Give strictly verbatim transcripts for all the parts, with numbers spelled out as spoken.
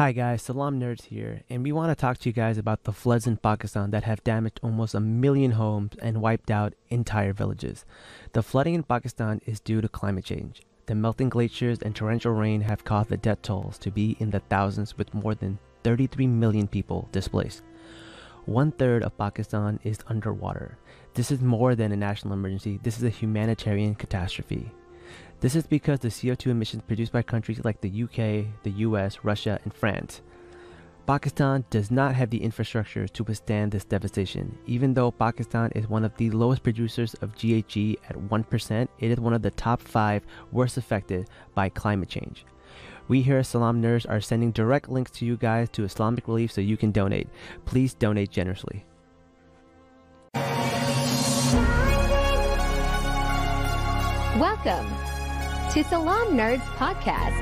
Hi guys, Salam Nerds here, and we want to talk to you guys about the floods in Pakistan that have damaged almost a million homes and wiped out entire villages. The flooding in Pakistan is due to climate change. The melting glaciers and torrential rain have caused the death tolls to be in the thousands, with more than thirty-three million people displaced. One third of Pakistan is underwater. This is more than a national emergency, this is a humanitarian catastrophe. This is because the C O two emissions produced by countries like the U K, the U S, Russia, and France. Pakistan does not have the infrastructure to withstand this devastation. Even though Pakistan is one of the lowest producers of G H G at one percent, it is one of the top five worst affected by climate change. We here at Salam Nerds are sending direct links to you guys to Islamic Relief so you can donate. Please donate generously. Welcome to Salam Nerds Podcast.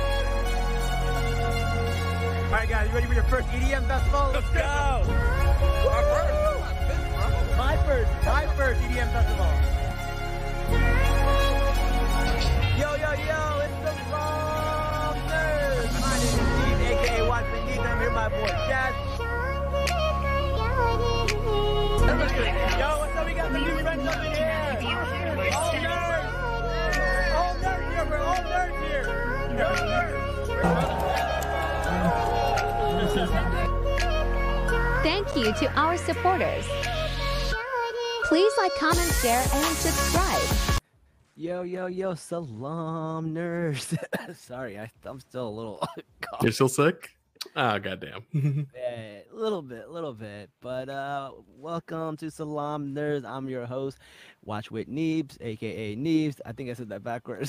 All right, guys, you ready for your first E D M festival? Let's go! Our first? My first, my first E D M festival. Yo, yo, yo, it's the Salam Nerds. My name is Steve, aka Watson Neat, and I'm here with my boy Jazz. Yo, what's up? We got some new friends up in here. All nerds. All nerds here, bro. All nerds here. All nerds. Thank you to our supporters. Please like, comment, share, and subscribe. Yo, yo, yo, Salam Nerds. Sorry, I, I'm still a little cough. You're still sick? Oh, goddamn. Yeah, a little bit, a little bit. But uh, welcome to Salam Nerds. I'm your host, Watch with Neebs, aka Neebs. I think I said that backwards.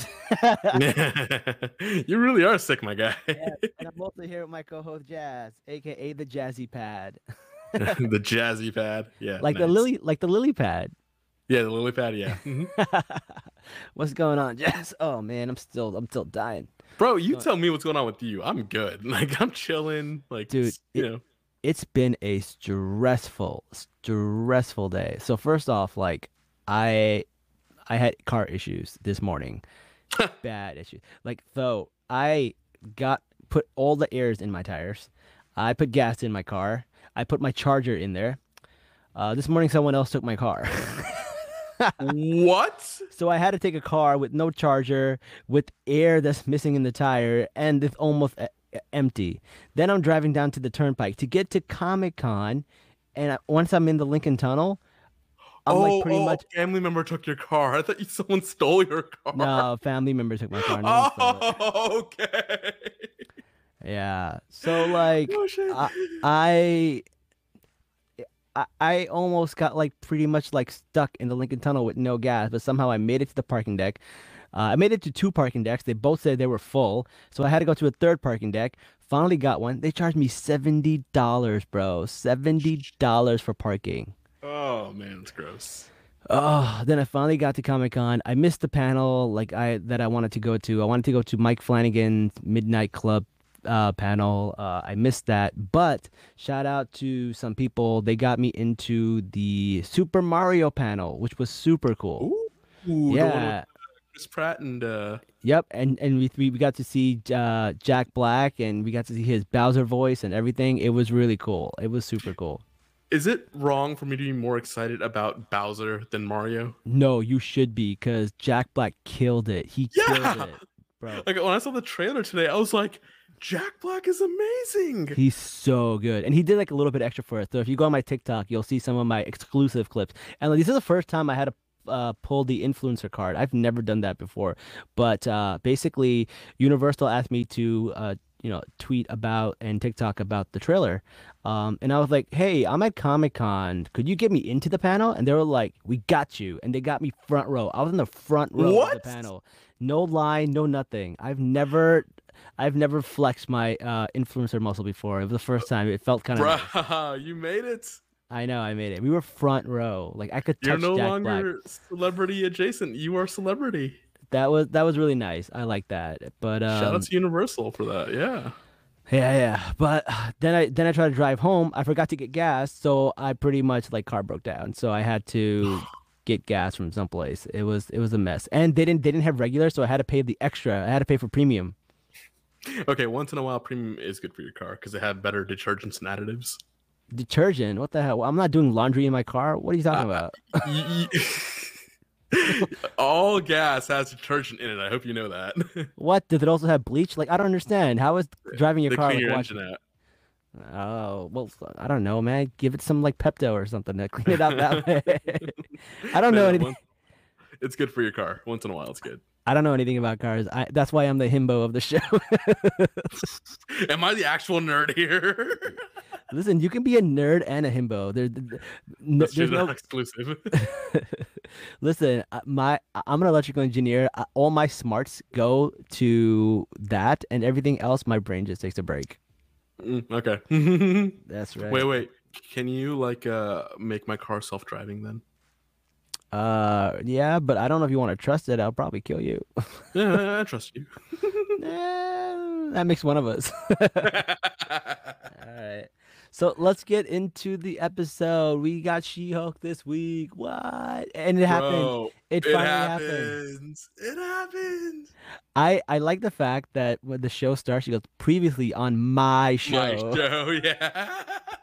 You really are sick, my guy. Yeah, and I'm also here with my co-host Jazz, aka the Jazzy Pad. The jazzy pad. Yeah. like the nice. lily, like the lily pad. Yeah, the lily pad, yeah. Mhm. What's going on, Jazz? Oh man, I'm still, I'm still dying. Bro, you tell me what's going on with you. I'm good. Like, I'm chilling. Like, Dude, you it- know. It's been a stressful, stressful day. So first off, like I, I had car issues this morning, bad issues. Like though I got put all the airs in my tires, I put gas in my car, I put my charger in there. Uh, this morning, someone else took my car. What? So I had to take a car with no charger, with air that's missing in the tire, and it's almost e- e- empty. Then I'm driving down to the turnpike to get to Comic Con, and I, once I'm in the Lincoln Tunnel, I'm oh, like pretty oh, much. a family member took your car. I thought you, someone stole your car. No, a family member took my car. No one stole it. Oh, okay. Yeah. So like, Oh, shit. I, I I I almost got like pretty much like stuck in the Lincoln Tunnel with no gas, but somehow I made it to the parking deck. Uh, I made it to two parking decks. They both said they were full, so I had to go to a third parking deck. Finally got one. They charged me seventy dollars, bro. Seventy dollars for parking. Oh, man, it's gross. Oh, then I finally got to Comic Con. I missed the panel like I that I wanted to go to. I wanted to go to Mike Flanagan's Midnight Club uh, panel. Uh, I missed that, but shout out to some people. They got me into the Super Mario panel, which was super cool. Ooh, the one with, Yeah. uh, Chris Pratt and uh, Yep, and and we we got to see uh, Jack Black, and we got to see his Bowser voice and everything. It was really cool. It was super cool. is it wrong for me to be more excited about Bowser than Mario? No, you should be, because Jack Black killed it. He Yeah. killed it, bro. Like, when I saw the trailer today, I was like, Jack Black is amazing. He's so good. And he did like a little bit extra for it. So if you go on my TikTok, you'll see some of my exclusive clips. And like, this is the first time I had to uh, pull the influencer card. I've never done that before. But uh, basically, Universal asked me to, uh, you know, tweet about and TikTok about the trailer. Um, and I was like, hey, I'm at Comic Con. Could you get me into the panel? And they were like, we got you. And they got me front row. I was in the front row of What? the panel. No line, no nothing. I've never I've never flexed my uh, influencer muscle before. It was the first time. It felt kind of. Bruh, you made it. I know, I made it. We were front row. Like I could You're touch no Jack longer Black. celebrity adjacent. You are celebrity. That was that was really nice. I like that. But um, Shout out to Universal for that. Yeah. yeah, yeah. But uh, then I then I tried to drive home. I forgot to get gas, so I pretty much like car broke down. So I had to get gas from someplace. It was it was a mess. And they didn't they didn't have regular, so I had to pay the extra. I had to pay for premium. Okay, once in a while, premium is good for your car because they have better detergents and additives. Detergent? What the hell? I'm not doing laundry in my car. What are you talking Uh, about? y- y- All gas has detergent in it. I hope you know that. What? Does it also have bleach? Like, I don't understand. How is driving your They car clean like your washing? engine out. Oh, well, I don't know, man. Give it some like Pepto or something to clean it out that way. I don't No, know no, anything. once- it's good for your car. Once in a while, it's good. I don't know anything about cars. I, that's why I'm the himbo of the show. Am I the actual nerd here? Listen, you can be a nerd and a himbo. There, there- n- That's true, there's they're no. not exclusive. Listen, uh, my I'm an electrical engineer. Uh, All my smarts go to that, and everything else, my brain just takes a break. Mm, okay. That's right. Wait, wait. Can you like uh make my car self-driving then? Uh, yeah, but I don't know if you want to trust it. I'll probably kill you. Yeah, I trust you. Eh, that makes one of us. All right. So let's get into the episode. We got She-Hulk this week. What? And it happened. Bro, It it finally happened. happens. It happens. I I like the fact that when the show starts, she goes previously on my show. My show, yeah.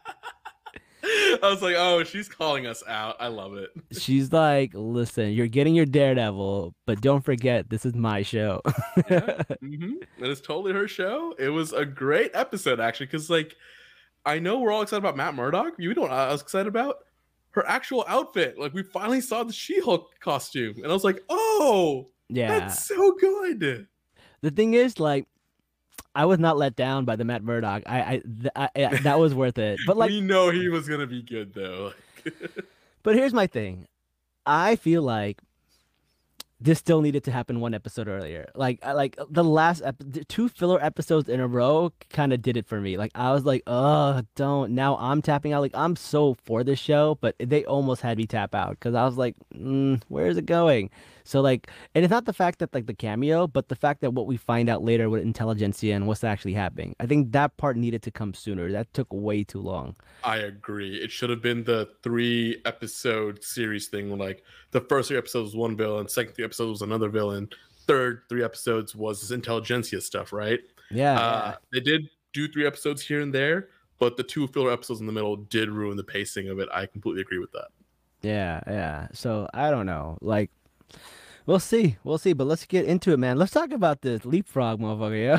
I was like, oh, she's calling us out. I love it. She's like, listen, you're getting your Daredevil, but don't forget, this is my show. Yeah. hmm It is totally her show. It was a great episode, actually, because, like, I know we're all excited about Matt Murdock. You know what I was excited about? Her actual outfit. Like, we finally saw the She-Hulk costume. And I was like, oh, Yeah. that's so good. The thing is, like, I was not let down by the Matt Murdock. I, I, th- I, I that was worth it. But like, we know he was going to be good, though. but here's my thing. I feel like this still needed to happen one episode earlier. Like, I like the last ep- the two filler episodes in a row kind of did it for me. Like, I was like, oh, don't. Now I'm tapping out. Like, I'm so for this show, but they almost had me tap out because I was like, mm, where is it going? So like, and it's not the fact that like the cameo, but the fact that what we find out later with Intelligentsia and what's actually happening. I think that part needed to come sooner. That took way too long. I agree. It should have been the three episode series thing. Where, like, the first three episodes was one villain, second three episodes was another villain, third three episodes was this Intelligentsia stuff, right? Yeah. Uh, they did do three episodes here and there, but the two filler episodes in the middle did ruin the pacing of it. I completely agree with that. Yeah, yeah. So I don't know. Like, we'll see. We'll see. But let's get into it, man. Let's talk about this leapfrog, motherfucker.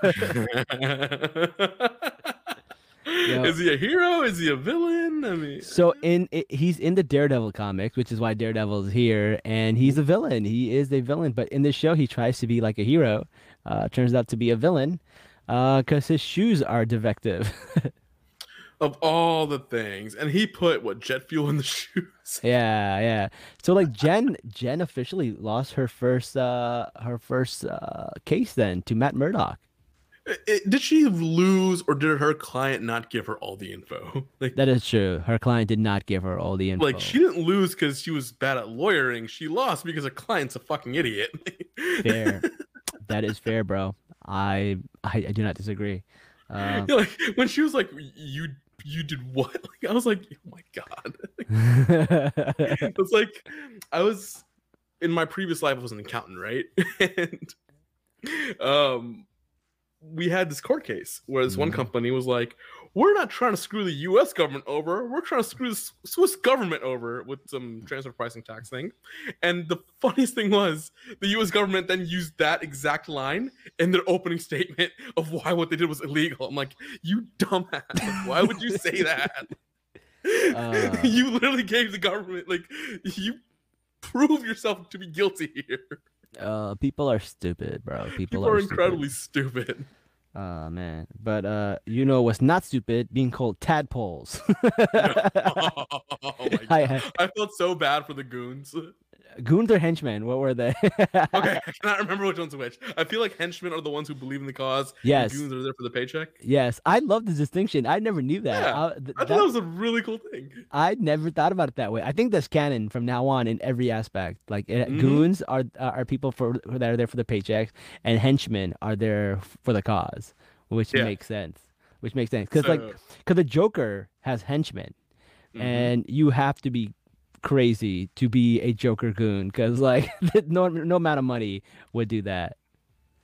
Yeah. Yo. Is he a hero? Is he a villain? I mean, So in it, he's in the Daredevil comics, which is why Daredevil is here, and he's a villain. He is a villain, but in this show, he tries to be like a hero. Uh, turns out to be a villain, uh, because his shoes are defective. of all the things, and he put what jet fuel in the shoes. Yeah, yeah. So like Jen, Jen officially lost her first, uh, her first uh, case then to Matt Murdock. It- it- did she lose, or did her client not give her all the info? Like, That is true. Her client did not give her all the info. like she didn't lose because she was bad at lawyering. She lost because her client's a fucking idiot. Fair. That is fair, bro. I I, I do not disagree. Uh, Like, when she was like, "You you did what?" Like, I was like, "Oh my god!" It's like I was in my previous life. I was an accountant, right? And um, we had this court case where this one Mhm. company was like, "We're not trying to screw the U S government over. We're trying to screw the S- Swiss government over with some transfer pricing tax thing." And the funniest thing was, the U S government then used that exact line in their opening statement of why what they did was illegal. I'm like, you dumbass! Like, why would you say that? Uh. You literally gave the government, like, you prove yourself to be guilty here. uh, people are stupid, bro. People, People are are stupid. incredibly stupid. Oh man, but uh, you know what's not stupid? Being called tadpoles. Oh my God. I, I felt so bad for the goons. goons or henchmen? What were they? Okay, I cannot remember which one's which. I feel like henchmen are the ones who believe in the cause. Yes. And goons are there for the paycheck. Yes, I love the distinction. I never knew that. Yeah, I, th- I that- thought that was a really cool thing. I never thought about it that way. I think that's canon from now on in every aspect. Like it, Mhm. goons are are people for that are there for the paychecks, and henchmen are there for the cause, which Yeah. makes sense. Which makes sense because like So- because the Joker has henchmen, Mhm. and you have to be crazy to be a Joker goon because like no no amount of money would do that.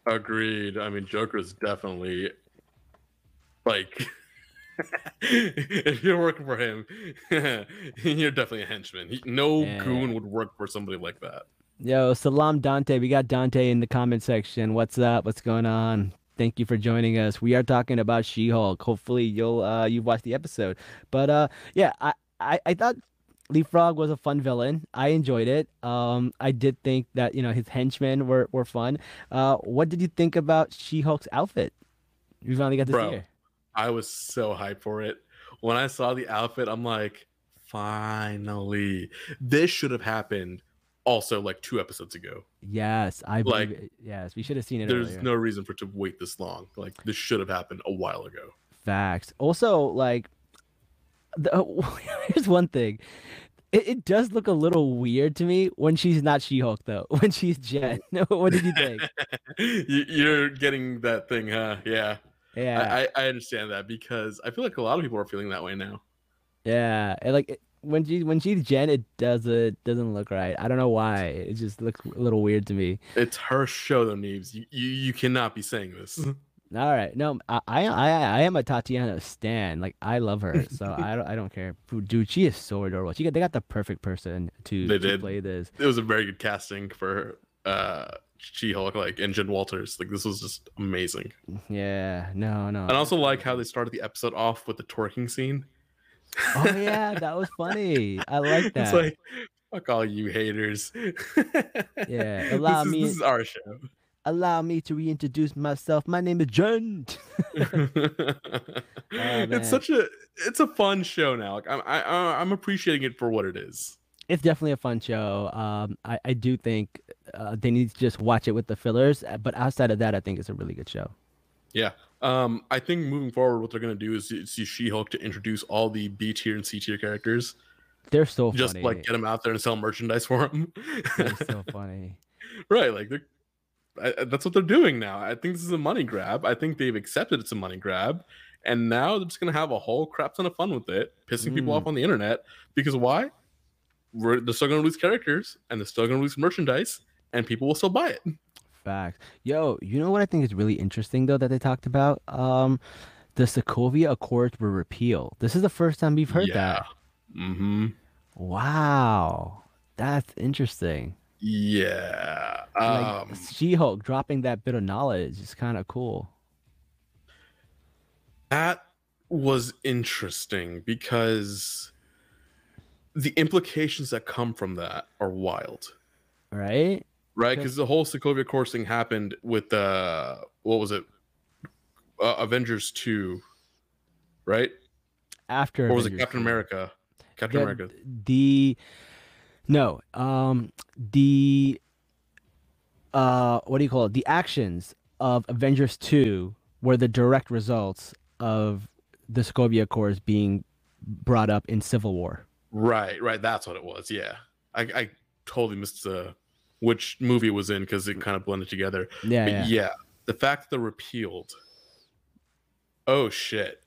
Agreed. I mean, Joker is definitely like, if you're working for him, you're definitely a henchman. He, no Yeah. goon would work for somebody like that. Yo, Salam Dante. We got Dante in the comment section. What's up? What's going on? Thank you for joining us. We are talking about She-Hulk. Hopefully you'll uh you've watched the episode. But uh yeah, I, I, I thought Leapfrog was a fun villain. I enjoyed it. Um I did think that, you know, his henchmen were, were fun. Uh what did you think about She-Hulk's outfit? We finally got to Bro, see her. I was so hyped for it. When I saw the outfit, I'm like, finally. This should have happened also like two episodes ago. Yes, I believe Like, it. Yes, we should have seen it There's earlier. no reason for it to wait this long. Like, this should have happened a while ago. Facts. Also, like, the, here's one thing. It, it does look a little weird to me when she's not She-Hulk, though. When she's Jen. What did you think? You- You're getting that thing, huh? Yeah. Yeah, I, I I understand that because I feel like a lot of people are feeling that way now. yeah. And like it- when she when she's Jen, it does it doesn't look right. I don't know why. It just looks a little weird to me. It's her show, though, Neebs. You, you, you cannot be saying this. All right, no, I I I I am a Tatiana stan. Like I love her, so I don't I don't care. Dude, she is so adorable. She got they got the perfect person to, They to did. play this. It was a very good casting for uh She-Hulk, like, and Jen Walters. Like, this was just amazing. Yeah, no, no. And I also like how they started the episode off with the twerking scene. Oh yeah, that was funny. I like that. It's like, fuck all you haters. Yeah, allow this is, me- This is our show. Allow me to reintroduce myself. My name is Jen. man. It's such a it's a fun show now. Like, I'm I, I- I'm appreciating it for what it is. It's definitely a fun show. Um, I, I do think uh, they need to just watch it with the fillers. uh, But outside of that, I think it's a really good show. Yeah. Um, I think moving forward, what they're gonna do is use She-Hulk to introduce all the B tier and C tier characters. They're so Just funny. like get them out there and sell merchandise for them. They're so funny. Right, like they're, I, I- that's what they're doing now. I think this is a money grab. I think they've accepted it's a money grab, and now they're just gonna have a whole crap ton of fun with it, pissing people Mm. off on the internet. Because why? We're, they're still gonna release characters, and they're still gonna release merchandise, and people will still buy it. Facts. Yo, you know what I think is really interesting though that they talked about? Um, the Sokovia Accords were repealed. This is the first time we've heard that. Mm-hmm. Wow, that's interesting. Yeah. Like Um, She-Hulk dropping that bit of knowledge is kind of cool. that was interesting because the implications that come from that are wild. Right? Right, Okay. because the whole Sokovia Accords thing happened with uh, what was it, uh, Avengers two, right? After Or was it Avengers Captain two. America? Captain The- America. The no, um, the uh, what do you call it? The actions of Avengers two were the direct results of the Sokovia Accords being brought up in Civil War. Right, right. That's what it was. Yeah, I, I totally missed uh, which movie it was in because it kind of blended together. Yeah, But yeah. yeah, the fact that they're repealed. Oh shit.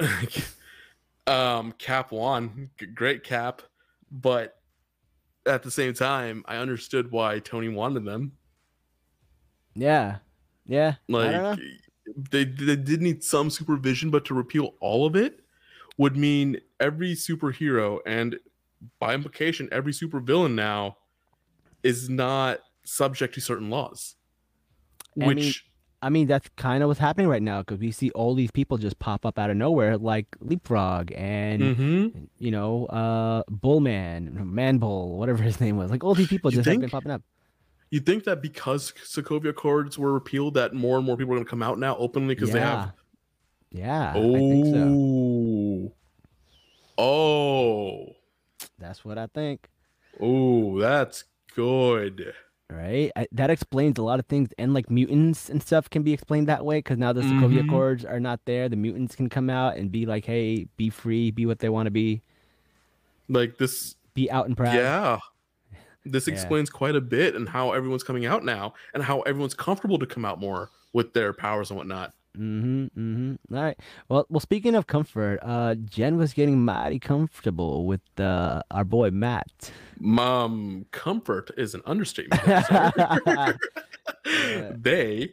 um, Cap won. G- Great Cap, but at the same time, I understood why Tony wanted them. Yeah, yeah. I don't know. Like they they did need some supervision, but to repeal all of it would mean every superhero and by implication every supervillain now is not subject to certain laws. I Which mean, I mean, that's kind of what's happening right now because we see all these people just pop up out of nowhere, like Leapfrog and Mhm. you know, uh, Bullman, Manbull, whatever his name was. Like all these people You just have been think? popping up. You think that because Sokovia Accords were repealed, that more and more people are going to come out now openly because they have. Yeah, I think so. Oh, oh, That's what I think. oh, that's good. Right? I, that explains a lot of things, and like mutants and stuff can be explained that way because now the Sokovia Mhm. Accords are not there. The mutants can come out and be like, "Hey, be free, be what they want to be, Like this, be out and proud." yeah. This Yeah. explains quite a bit and how everyone's coming out now and how everyone's comfortable to come out more with their powers and whatnot. Mm-hmm. Mm-hmm. All right. Well, well. Speaking of comfort, uh, Jen was getting mighty comfortable with uh, our boy Matt. Mom, comfort is an understatement. sir. Yeah. They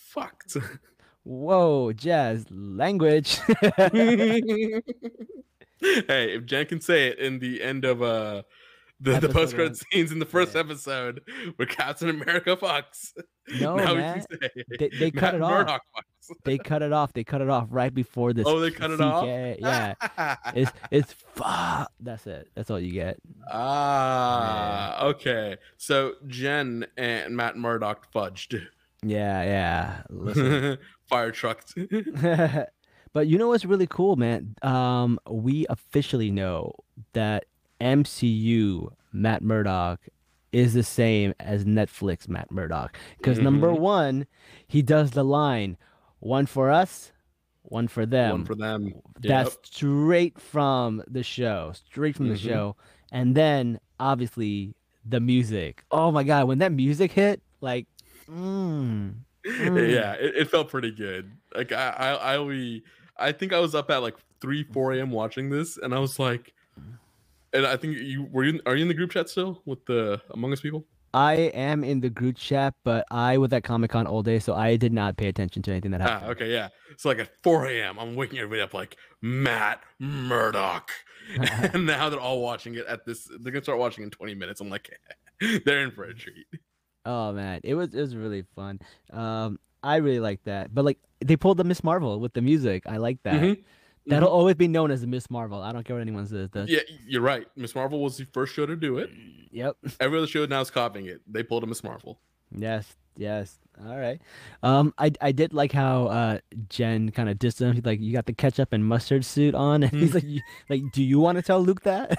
fucked. Whoa, Jazz, language. Hey, if Jen can say it in the end of uh the, the Episode post credit one. scenes in the first Yeah. episode where Captain America fucks. No, now man. we can say They- they cut Matt it off. Murdock fucks. They cut it off. They cut it off right before this. Oh, they cut it C off? K. Yeah. It's it's fuck. That's it. That's all you get. Ah, okay. So Jen and Matt Murdock fudged. Yeah, yeah. Listen. Fire trucked. But you know what's really cool, man? Um, we officially know that M C U Matt Murdock is the same as Netflix Matt Murdock. Because number Mhm. one, he does the line, one for us, one for them. One for them. That's Yep. straight from the show, straight from the Mhm. show. And then obviously the music. Oh my God, when that music hit, like, mm, mm. Yeah, it, it felt pretty good. Like I, I, I, we, I think I was up at like three, four a.m. watching this, and I was like, and I think you were you. Are you in the group chat still with the Among Us people? I am in the group chat, but I was at Comic Con all day, so I did not pay attention to anything that Ah, happened. okay, yeah. So like at four a.m., I'm waking everybody up like Matt Murdock, and now they're all watching it at this. They're gonna start watching in twenty minutes. I'm like, they're in for a treat. Oh man, it was it was really fun. Um, I really like that. But like they pulled the Miss Marvel with the music. I like that. Mhm. That'll always be known as the Miss Marvel. I don't care what anyone says. The, Yeah, you're right. Miss Marvel was the first show to do it. Yep. Every other show now is copying it. They pulled a Miss Marvel. Yes. Yes. All right. Um, I I did like how uh Jen kind of dissed him. He's like, you got the ketchup and mustard suit on, and he's like, you, like, do you want to tell Luke that?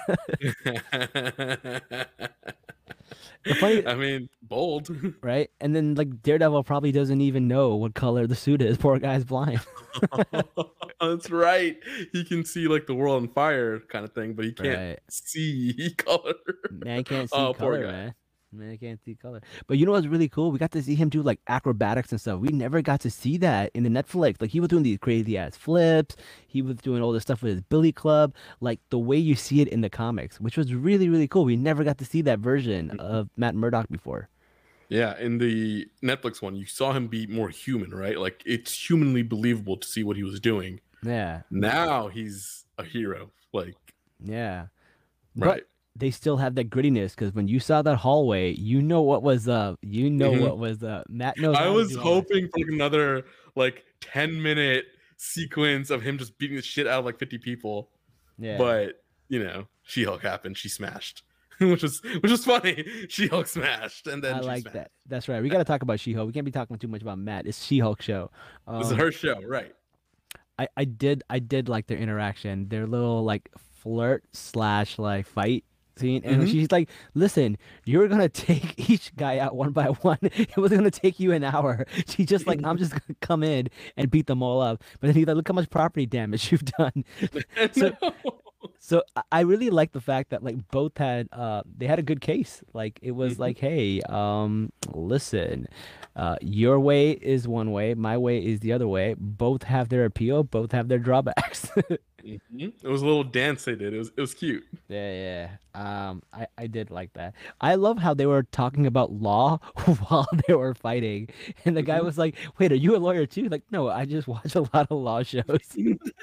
The funny- I mean, bold. Right? And then like Daredevil probably doesn't even know what color the suit is. Poor guy's blind. That's right. He can see like the world on fire kind of thing, but he can't Right. see color. Man can't see Oh, poor color, guy. man. Man can't see color. But you know what's really cool? We got to see him do like acrobatics and stuff. We never got to see that in the Netflix. Like he was doing these crazy ass flips. He was doing all this stuff with his Billy Club, like the way you see it in the comics, which was really, really cool. We never got to see that version Mm-hmm. of Matt Murdock before. Yeah, in the Netflix one, you saw him be more human, right? Like it's humanly believable to see what he was doing. Yeah. Now he's a hero. Like, Yeah. right. But they still have that grittiness because when you saw that hallway, you know what was up. You know Mhm. what was up. Matt knows. I how to was do all that. hoping for like another like ten minute sequence of him just beating the shit out of like fifty people. Yeah. But you know, She-Hulk happened. She smashed, which was which was funny. She-Hulk smashed, and then I she like smashed. that. That's right. We got to talk about She-Hulk. We can't be talking too much about Matt. It's She-Hulk show. This is Um, her show, right? I, I did I did like their interaction. Their little like flirt slash like fight scene, and Mhm. she's like, "Listen, you're gonna take each guy out one by one. It was gonna take you an hour." She's just like, "I'm just gonna come in and beat them all up." But then he's like, "Look how much property damage you've done." So- No. So I- I really like the fact that like both had uh they had a good case. Like it was Mhm. like, hey, um, listen, uh, your way is one way, my way is the other way. Both have their appeal, both have their drawbacks. Mhm. It was a little dance they did. It was it was cute. Yeah, yeah. Um, I I did like that. I love how they were talking about law while they were fighting, and the guy Mhm. was like, "Wait, are you a lawyer too?" Like, no, I just watch a lot of law shows.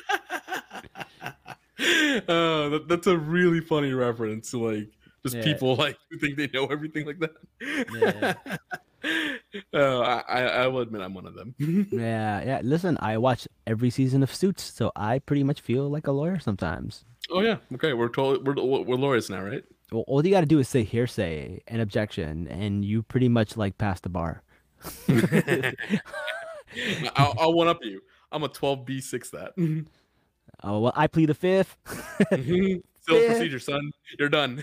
Oh, that, that's a really funny reference to like just Yeah. people like who think they know everything like that. Yeah. Oh, I, I I will admit I'm one of them. Yeah, yeah. Listen, I watch every season of Suits, so I pretty much feel like a lawyer sometimes. Oh yeah, okay, we're totally we're we're lawyers now, right? Well, all you got to do is say hearsay and objection, and you pretty much like pass the bar. I'll, I'll one up you. I'm a twelve B six that. Oh well, I plead the fifth. Still Yeah. procedure, son. You're done.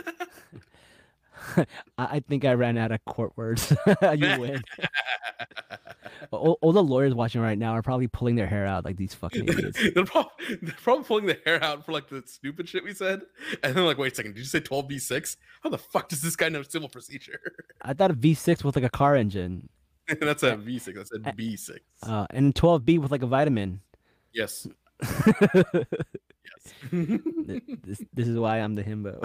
I, I think I ran out of court words. You win. all, all the lawyers watching right now are probably pulling their hair out like these fucking idiots. they're, probably, they're probably pulling the hair out for like the stupid shit we said, and then like, wait a second, did you say twelve B six? How the fuck does this guy know civil procedure? I thought a V six with like a car engine, That's a V six. I said B six. uh, and twelve B with like a vitamin. Yes. Th- this, this is why I'm the himbo.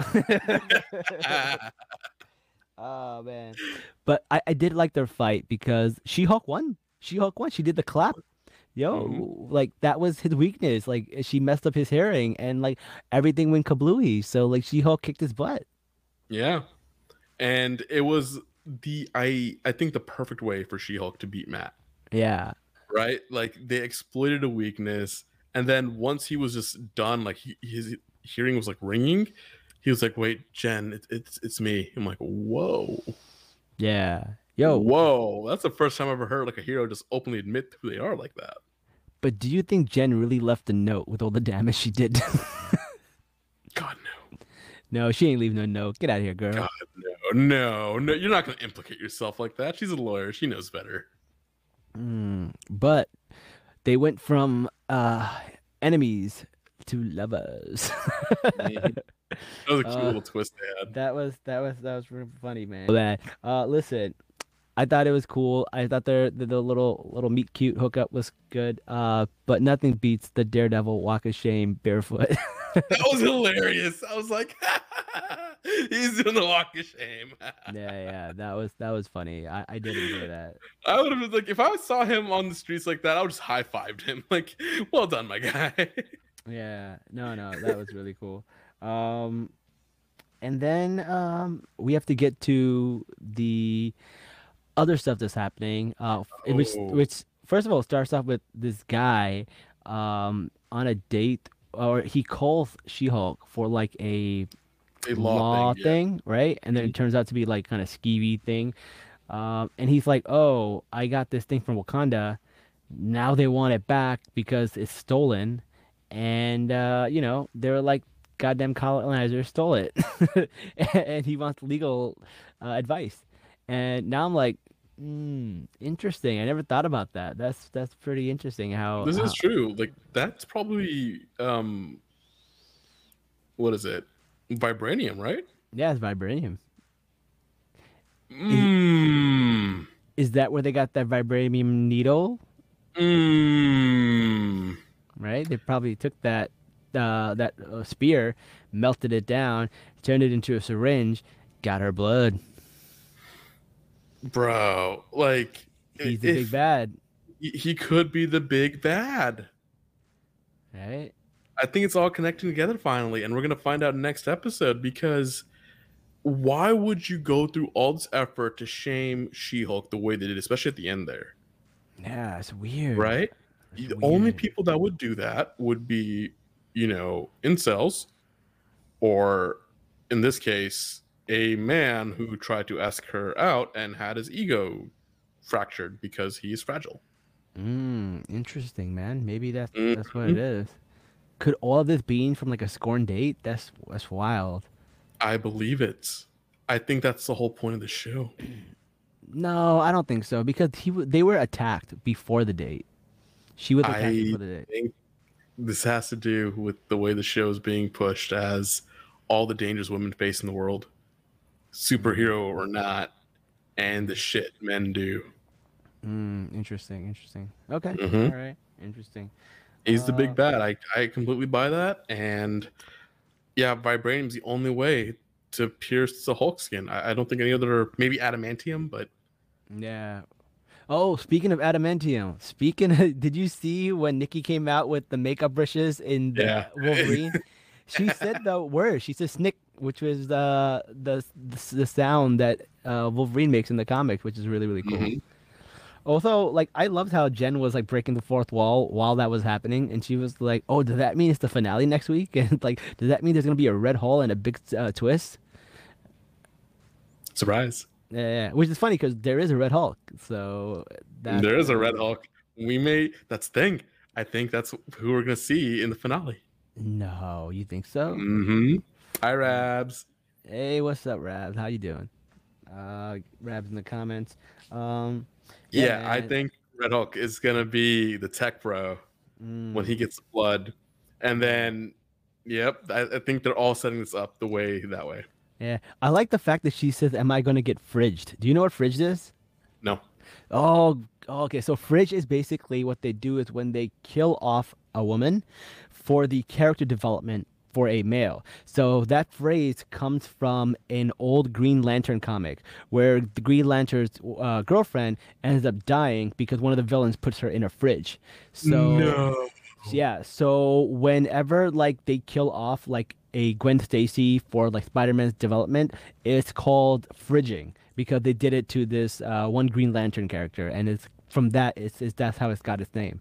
Oh man, but I, I did like their fight because She-Hulk won. She-Hulk won. She did the clap. Yo, Mhm. like that was his weakness. Like she messed up his hearing, and like everything went kablooey. So like She-Hulk kicked his butt. Yeah, and it was the I I think the perfect way for She-Hulk to beat Matt. Yeah. Right? Like they exploited a weakness, and then once he was just done, like he, his hearing was like ringing, he was like, "Wait, Jen, it, it's it's me." I'm like, "Whoa, Yeah. Yo, whoa!" That's the first time I ever heard like a hero just openly admit who they are like that. but do you think Jen really left a note with all the damage she did? God no, No, she ain't leaving no note. Get out of here, girl. God no, no, no! You're not gonna implicate yourself like that. She's a lawyer. She knows better. Mm, but they went from uh enemies to lovers. Mhm. That was a cute Uh, little twist they had. that was that was that was really funny, man. Man, uh, listen, I thought it was cool. I thought their the, the little little meet cute hookup was good. Uh, but nothing beats the Daredevil walk of shame barefoot. That was hilarious. I was like, he's doing the walk of shame. Yeah, yeah, that was that was funny. I I did enjoy that. I would have been like, if I saw him on the streets like that, I would just high fived him. Like, well done, my guy. Yeah, no, no, that was really cool. Um, and then um, we have to get to the other stuff that's happening. Uh, f- it which Oh, which first of all starts off with this guy um on a date, or he calls She-Hulk for like a a law law thing, yeah. thing, right? And then it turns out to be like kind of skeevy thing. Um, and he's like, "Oh, I got this thing from Wakanda. Now they want it back because it's stolen." And uh, you know, they're like, "Goddamn colonizers stole it," and he wants legal uh, advice. And now I'm like, hmm, interesting. I never thought about that. That's that's pretty interesting. How, This is how true. Like, that's probably um, what is it? Vibranium, right? yeah, it's vibranium. Is, Mmm. is that where they got that vibranium needle? Mmm. Right? They probably took that uh, that uh, spear, melted it down, turned it into a syringe, got her blood. Bro, like, He's the big if bad, he he could be the big bad. right? I think it's all connecting together finally, and we're gonna find out next episode because why would you go through all this effort to shame She-Hulk the way they did, especially at the end there, Yeah, it's weird. right? It's The only weird. people that would do that would be, you know, incels, or in this case, a man who tried to ask her out and had his ego fractured because he is fragile. Mm, interesting, man. Maybe that's that's what it Mhm. is. Could all of this be from like a scorn date? That's that's wild. I believe it. I think that's the whole point of the show. No, I don't think so because he w- they were attacked before the date. She was attacked I before the date. think this has to do with the way the show is being pushed as all the dangers women face in the world, superhero or not, and the shit men do. Mm, interesting, interesting. Okay, Mhm. all right, interesting. He's the Uh, big bad. I, I completely buy that. And yeah, vibranium's the only way to pierce the Hulk skin. I, I don't think any other, maybe adamantium, but yeah. Oh, speaking of adamantium, speaking of, did you see when Nikki came out with the makeup brushes in the yeah. Wolverine? She said the word. She said snick, which was the the the, the sound that uh, Wolverine makes in the comics, which is really really cool. Mhm. Also, like I loved how Jen was like breaking the fourth wall while that was happening, and she was like, "Oh, does that mean it's the finale next week?" And like, does that mean there's gonna be a red hole and a big uh, twist? Surprise. Yeah, yeah, which is funny because there is a Red Hulk, so that There is a Red Hulk. We may, that's the thing. I think that's who we're going to see in the finale. No, you think so? Mm-hmm. Hi, Rabs. Hey, what's up, Rabs? How you doing? Uh, Rabs in the comments. Um, Yeah, I man. think Red Hulk is going to be the tech bro when Mm, he gets the blood. And then, yep, I, I think they're all setting this up the way that way. yeah, I like the fact that she says, "Am I gonna get fridged?" Do you know what fridged is? No. Oh, okay. So fridge is basically what they do is when they kill off a woman for the character development for a male. So that phrase comes from an old Green Lantern comic where the Green Lantern's uh, girlfriend ends up dying because one of the villains puts her in a fridge. So No. yeah, so whenever like they kill off like a Gwen Stacy for like Spider-Man's development, it's called fridging because they did it to this uh, one Green Lantern character, and it's from that it's, it's that's how it's got its name.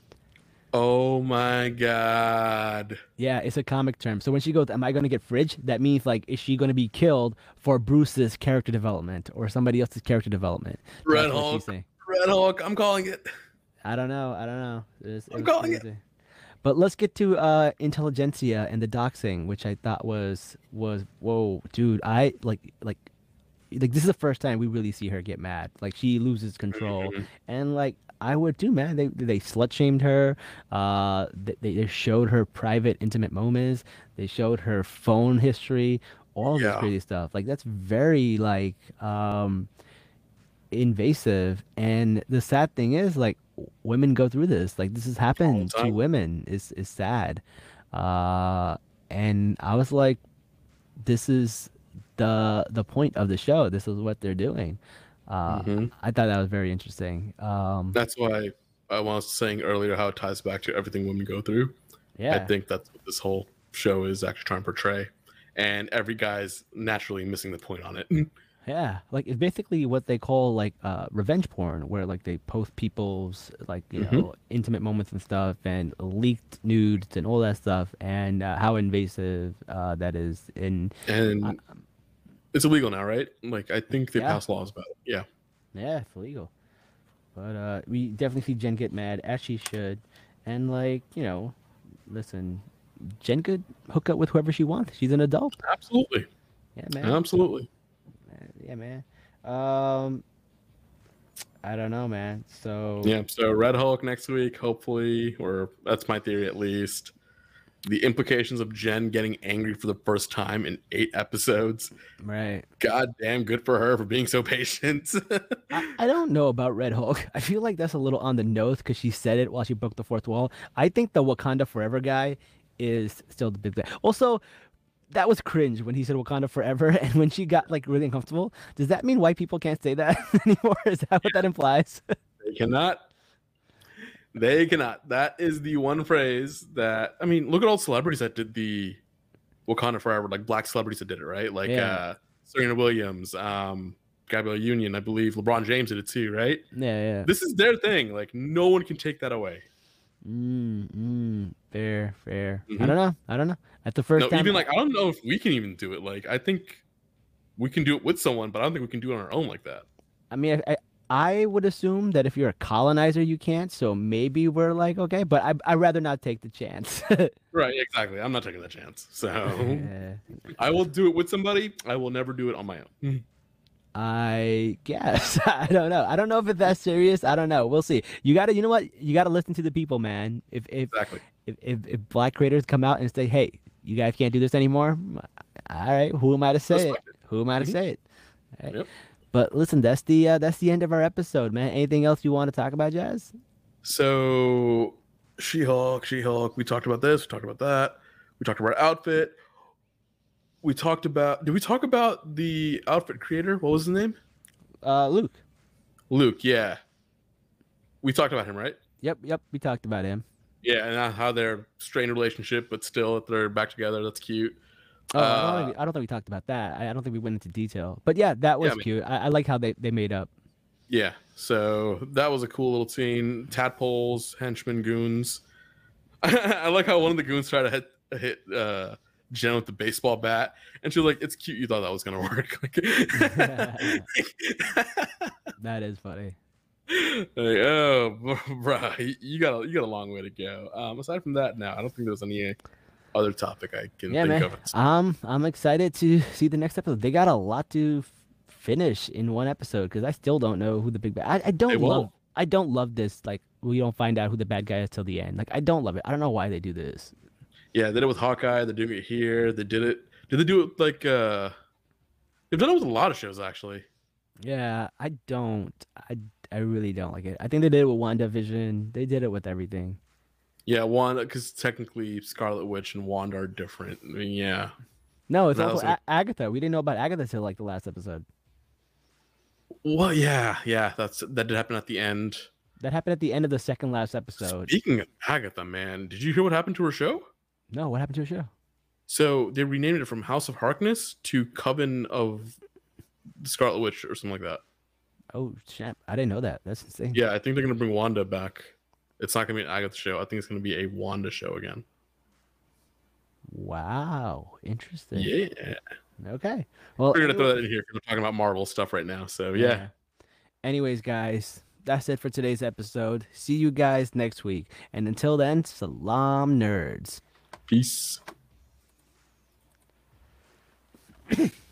Oh my god. Yeah, it's a comic term. So when she goes, "Am I going to get fridge?" That means like, is she going to be killed for Bruce's character development or somebody else's character development? Red That's what Hulk. she's saying. Red Hulk. I'm calling it. I don't know. I don't know. It was- it I'm was calling it. crazy. But let's get to uh, intelligentsia and the doxing, which I thought was was whoa, dude. I like like like this is the first time we really see her get mad. Like she loses control, Mhm. and like I would too, man. They they slut shamed her. Uh, they they showed her private, intimate moments. They showed her phone history. All this Yeah. crazy stuff. Like that's very like um invasive. And the sad thing is, like women go through this. Like this has happened to time. women. Is is sad. Uh, and I was like, this is the the point of the show. This is what they're doing. Uh, Mhm. I thought that was very interesting. Um, That's why I was saying earlier how it ties back to everything women go through. yeah, I think that's what this whole show is actually trying to portray. And every guy's naturally missing the point on it. yeah. Like it's basically what they call like uh, revenge porn, where like they post people's like you Mhm. know intimate moments and stuff, and leaked nudes and all that stuff, and uh, how invasive uh, that is. In And uh, it's illegal now, right? Like, I think they Yeah. passed laws about it. Yeah. yeah, it's illegal. But uh, we definitely see Jen get mad, as she should, and like you know, listen, Jen could hook up with whoever she wants. She's an adult. Absolutely. Yeah, man. Absolutely. Yeah, man. Um, I don't know, man. So Yeah. So Red Hulk next week, hopefully, or that's my theory at least. The implications of Jen getting angry for the first time in eight episodes. right. God damn, good for her for being so patient. I, I don't know about Red Hulk. I feel like that's a little on the nose because she said it while she broke the fourth wall. I think the Wakanda Forever guy is still the big thing. Also, that was cringe when he said Wakanda Forever, and when she got like really uncomfortable. Does that mean white people can't say that anymore? Is that what that implies? They cannot. They cannot. That is the one phrase that I mean. Look at all the celebrities that did the Wakanda Forever, like black celebrities that did it, right? Like Yeah. uh, Serena Williams, um, Gabrielle Union, I believe. LeBron James did it too, right? Yeah, yeah. This is their thing. Like no one can take that away. Mm, mm, fair, fair. I Mhm. don't know. I don't know. At the first No, time, even like I don't know if we can even do it. Like I think we can do it with someone, but I don't think we can do it on our own like that. I mean, I, I I would assume that if you're a colonizer, you can't. So maybe we're like, okay, but I I'd rather not take the chance. Right? Exactly. I'm not taking that chance. So Yeah. I will do it with somebody. I will never do it on my own. I guess. I don't know. I don't know if it's that serious. I don't know. We'll see. You gotta, you know what? You gotta listen to the people, man. If if Exactly. if, if, if black creators come out and say, hey, you guys can't do this anymore, all right, who am I to say it? Respect it. Who am I to Mhm. say it? All right. Yep. But listen, that's the uh, that's the end of our episode, man. Anything else you want to talk about, Jazz? So She-Hulk, She-Hulk. We talked about this. We talked about that. We talked about her outfit. We talked about. Did we talk about the outfit creator? What was his name? Uh, Luke. Luke. Yeah. We talked about him, right? Yep, yep. We talked about him. Yeah, and how they're strained relationship, but still they're back together. That's cute. Oh, I, don't Uh, think we, I don't think we talked about that. I, I don't think we went into detail. But yeah, that was I mean- cute. I, I like how they, they made up. Yeah, so that was a cool little scene. Tadpoles, henchmen, goons. I like how one of the goons tried to hit hit uh, Jen with the baseball bat, and she was like, "It's cute. You thought that was gonna work." Like, That is funny. like, oh, bro, you got a, you got a long way to go. Um, aside from that, no, I don't think there's any other topic I can Yeah, think man. of. Um, I'm excited to see the next episode. They got a lot to f- finish in one episode because I still don't know who the big bad. I, I They don't love. won't. I don't love this. Like we don't find out who the bad guy is till the end. Like I don't love it. I don't know why they do this. Yeah, they did it with Hawkeye. They're doing it here. They did it. Did they do it like? uh They've done it with a lot of shows actually. Yeah, I don't. I I really don't like it. I think they did it with WandaVision. They did it with everything. Yeah, Wanda, because technically Scarlet Witch and Wanda are different. I mean, yeah. No, it's No, also it's like- A- Agatha. We didn't know about Agatha till like the last episode. Well, yeah, yeah. That's that did happen at the end. That happened at the end of the second last episode. Speaking of Agatha, man, did you hear what happened to her show? No, what happened to her show? So they renamed it from House of Harkness to Coven of the Scarlet Witch or something like that. Oh, snap. I didn't know that. That's insane. Yeah, I think they're gonna bring Wanda back. It's not gonna be an Agatha show. I think it's gonna be a Wanda show again. Wow. Interesting. Yeah. Okay. Well, We're gonna anyway- throw that in here because we're talking about Marvel stuff right now. So yeah. Anyways, guys, that's it for today's episode. See you guys next week. And until then, salam nerds. Peace.